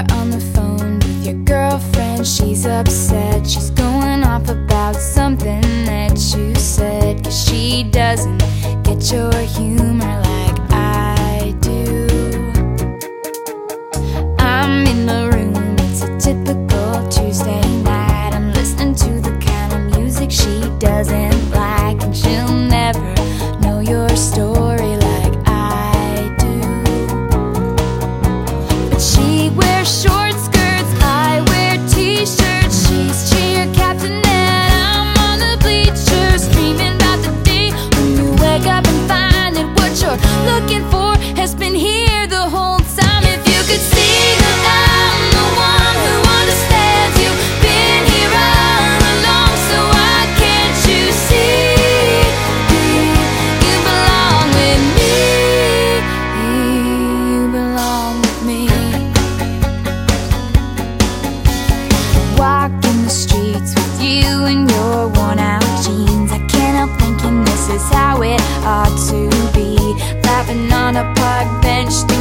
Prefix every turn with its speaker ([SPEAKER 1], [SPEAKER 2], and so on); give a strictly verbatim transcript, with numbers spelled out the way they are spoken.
[SPEAKER 1] You're on the phone with your girlfriend. She's upset, she's going off about something that you said, 'cause she doesn't get your humor like I do. I'm in the room, it's a typical Tuesday night. I'm listening to the kind of music she doesn't like, and she'll never know your story like I do. But she wears short skirts, I wear t-shirts. She's cheer captain and I'm on the bleachers, dreaming about the day when you wake up and find that what you're looking for has been here the whole time. If you could see that I'm the one who understands, you've been here all along, so why can't you see you belong with me? You belong with me. Walking the streets with you in your worn out jeans, I can't help thinking this is how it ought to be. Laughing on a park bench,